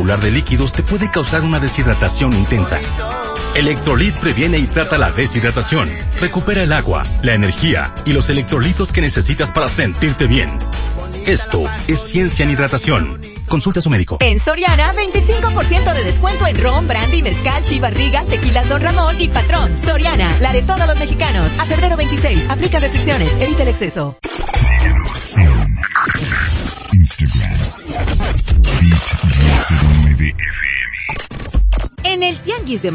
irregular de líquidos te puede causar una deshidratación intensa. Electrolit previene y trata la deshidratación. Recupera el agua, la energía y los electrolitos que necesitas para sentirte bien. Esto es ciencia en hidratación. Consulta a su médico. En Soriana, 25% de descuento en ron, brandy, mezcal, Chivas Regal, tequilas Don Ramón y Patrón. Soriana, la de todos los mexicanos. A febrero 26. Aplica restricciones. Evita el exceso. Síguenos en Instagram. Beat 19 FM. En el Tianguis de